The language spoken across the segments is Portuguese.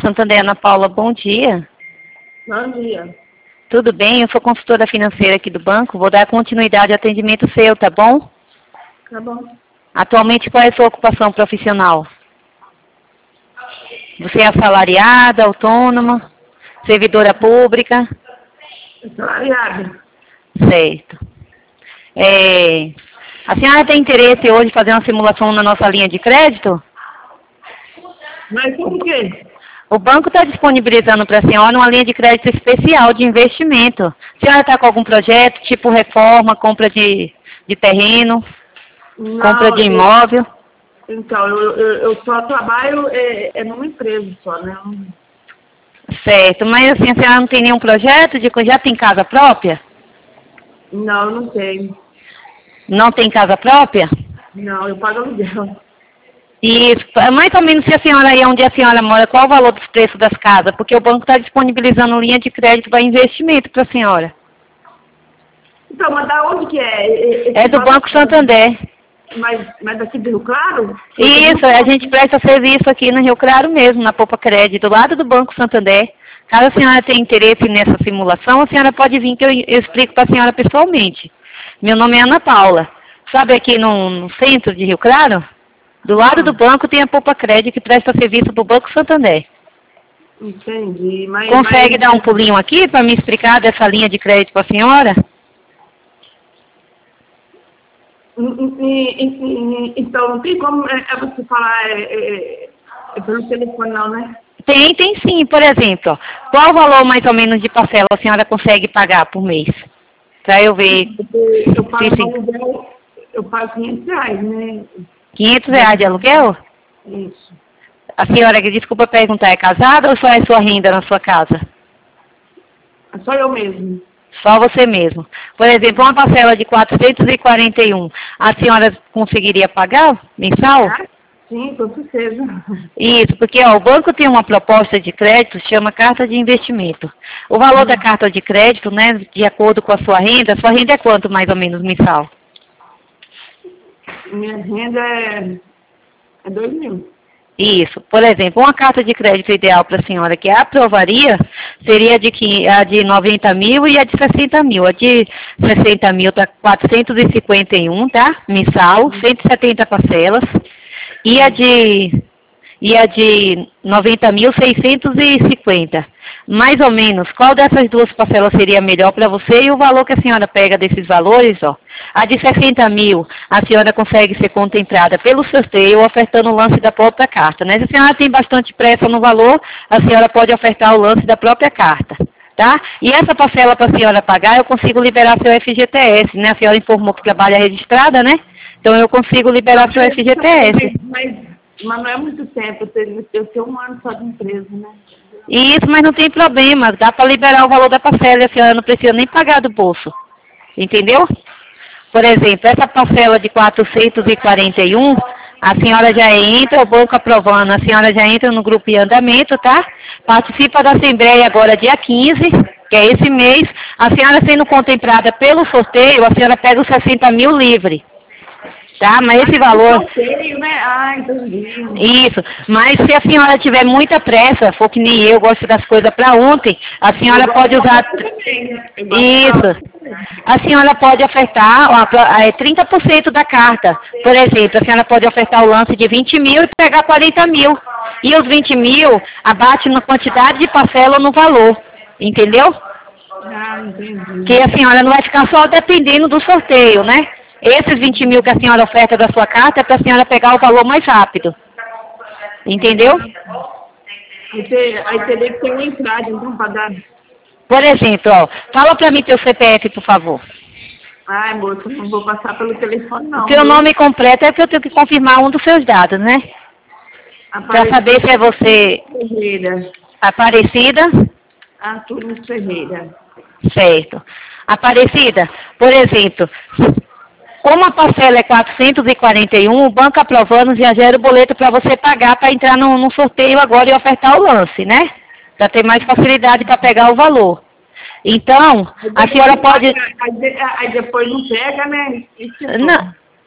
Santander, Ana Paula, bom dia. Bom dia. Tudo bem? Eu sou consultora financeira aqui do banco. Vou dar continuidade ao atendimento seu, tá bom? Tá bom. Atualmente, qual é a sua ocupação profissional? Você é assalariada, autônoma, servidora pública? Assalariada. Certo. A senhora tem interesse hoje em fazer uma simulação na nossa linha de crédito? Mas por quê? O banco está disponibilizando para a senhora uma linha de crédito especial de investimento. A senhora está com algum projeto, tipo reforma, compra de terreno, Não, compra de imóvel? Então, eu só trabalho numa empresa só, né? Certo, mas assim, a senhora não tem nenhum projeto? Já tem casa própria? Não, não tenho. Não tem casa própria? Não, eu pago aluguel. Isso, mais ou menos se a senhora aí onde a senhora mora, qual o valor dos preços das casas? Porque o banco está disponibilizando linha de crédito para investimento para a senhora. Então, mas da onde que é? É do Banco Santander. Mas daqui do Rio Claro? Isso, a gente presta serviço aqui no Rio Claro mesmo, na Poupa Crédito, do lado do Banco Santander. Caso a senhora tenha interesse nessa simulação, a senhora pode vir que eu explico para a senhora pessoalmente. Meu nome é Ana Paula. Sabe aqui no centro de Rio Claro? Do lado do banco tem a Poupa Crédito que presta serviço para o Banco Santander. Entendi. Consegue dar um pulinho aqui para me explicar dessa linha de crédito para a senhora? Então, não tem como você falar pelo telefone não, né? Tem sim. Por exemplo, ó, qual o valor mais ou menos de parcela a senhora consegue pagar por mês? Para eu ver. Eu pago aluguel, eu pago R$500, né? R$500 de aluguel? Isso. A senhora, desculpa perguntar, é casada ou só é sua renda na sua casa? É só eu mesmo. Só você mesmo. Por exemplo, uma parcela de 441, a senhora conseguiria pagar mensal? Sim, com certeza. Isso, porque ó, o banco tem uma proposta de crédito, chama carta de investimento. O valor da carta de crédito, né, de acordo com a sua renda é quanto mais ou menos mensal? Minha renda é 2.000. Isso. Por exemplo, uma carta de crédito ideal para a senhora que aprovaria seria a de 90 mil e a de 60 mil. A de 60 mil está 451, tá? Mensal, 170 parcelas. E a de 90 mil, 650. Mais ou menos, qual dessas duas parcelas seria melhor para você e o valor que a senhora pega desses valores, ó. A de 60 mil, a senhora consegue ser contemplada pelo sorteio ofertando o lance da própria carta, né? Se a senhora tem bastante pressa no valor, a senhora pode ofertar o lance da própria carta, tá? E essa parcela para a senhora pagar, eu consigo liberar seu FGTS, né? A senhora informou que trabalha registrada, né? Então eu consigo liberar seu FGTS. Mas não é muito tempo, eu tenho 1 ano só de empresa, né? Isso, mas não tem problema, dá para liberar o valor da parcela e a senhora não precisa nem pagar do bolso, entendeu? Por exemplo, essa parcela de 441, a senhora já entra, o banco aprovando, a senhora já entra no grupo em andamento, tá? Participa da Assembleia agora dia 15, que é esse mês, a senhora sendo contemplada pelo sorteio, a senhora pega os 60 mil livre. Tá, mas esse valor... Sorteio, né? Ah, entendi. Isso, mas se a senhora tiver muita pressa, for que nem eu, gosto das coisas para ontem, a senhora pode usar... Isso. A senhora pode ofertar 30% da carta. Por exemplo, a senhora pode ofertar o lance de 20 mil e pegar 40 mil. E os 20 mil abate na quantidade de parcela ou no valor. Entendeu? Ah, entendi. Que a senhora não vai ficar só dependendo do sorteio, né? Esses 20 mil que a senhora oferta da sua carta é para a senhora pegar o valor mais rápido. Entendeu? Aí teria que ter uma entrada, então, para dar... Por exemplo, ó, fala para mim teu CPF, por favor. Ai, moça, não vou passar pelo telefone, não. Teu nome completo é que eu tenho que confirmar um dos seus dados, né? Para saber se é você... Ferreira. Aparecida? Antônio Ferreira. Certo. Aparecida, por exemplo... Como a parcela é 441, o banco aprovando já gera o boleto para você pagar para entrar no sorteio agora e ofertar o lance, né? Para ter mais facilidade para pegar o valor. Então, a senhora pode... Aí depois não pega, né? Não.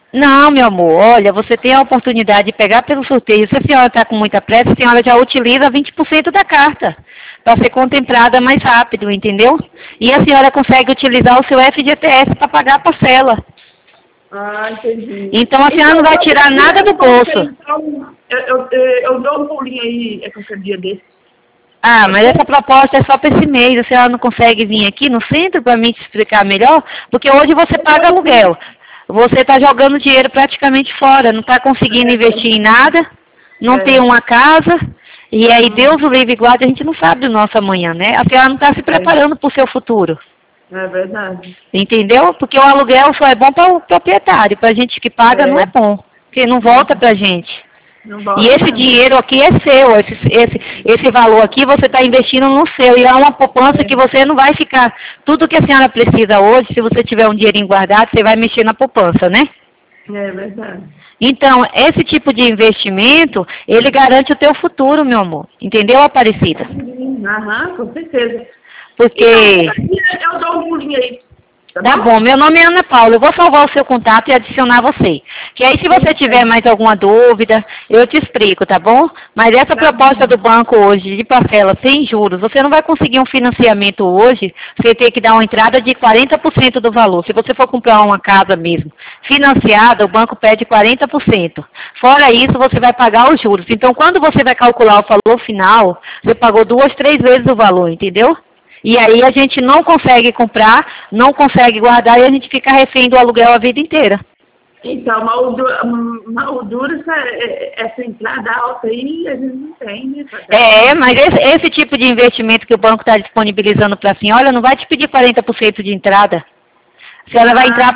Não, meu amor, olha, você tem a oportunidade de pegar pelo sorteio. Se a senhora está com muita pressa, a senhora já utiliza 20% da carta para ser contemplada mais rápido, entendeu? E a senhora consegue utilizar o seu FGTS para pagar a parcela. Ah, entendi. Então a senhora não vai tirar nada do bolso. Então, eu dou um pulinho aí qualquer dia desse. Ah, mas essa proposta é só para esse mês. A senhora não consegue vir aqui no centro para mim te explicar melhor? Porque hoje você paga aluguel. Você está jogando dinheiro praticamente fora, não está conseguindo investir em nada, não tem uma casa, e aí Deus o livre e guarde, a gente não sabe do nosso amanhã, né? A senhora não está se preparando para o seu futuro. É verdade. Entendeu? Porque o aluguel só é bom para o proprietário, para a gente que paga não é bom, porque não volta para a gente. E esse dinheiro aqui é seu, esse valor aqui você está investindo no seu, e é uma poupança que você não vai ficar, tudo que a senhora precisa hoje, se você tiver um dinheirinho guardado, você vai mexer na poupança, né? É verdade. Então, esse tipo de investimento, ele garante o teu futuro, meu amor. Entendeu, Aparecida? Aham, com certeza. Porque... Então, eu dou um pulinho aí. Tá bom, meu nome é Ana Paula, eu vou salvar o seu contato e adicionar você. Que aí se você tiver mais alguma dúvida, eu te explico, tá bom? Mas essa proposta do banco hoje, de parcela sem juros, você não vai conseguir um financiamento hoje, você tem que dar uma entrada de 40% do valor. Se você for comprar uma casa mesmo, financiada, o banco pede 40%. Fora isso, você vai pagar os juros. Então, quando você vai calcular o valor final, você pagou 2, 3 vezes o valor, entendeu? E aí a gente não consegue comprar, não consegue guardar e a gente fica refém do aluguel a vida inteira. Então, mas o duro essa entrada alta aí, a gente não tem, né? Mas esse tipo de investimento que o banco está disponibilizando para a senhora não vai te pedir 40% de entrada. A senhora vai entrar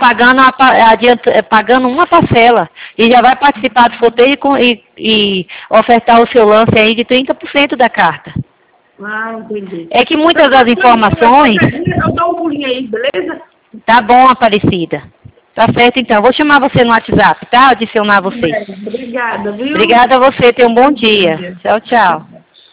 pagando uma parcela e já vai participar do sorteio e ofertar o seu lance aí de 30% da carta. Ah, entendi. É que muitas das informações... Eu dou um pulinho aí, beleza? Tá bom, Aparecida. Tá certo, então. Vou chamar você no WhatsApp, tá? Adicionar você. Obrigada, viu? Obrigada a você. Tenha um bom dia. Tchau, tchau.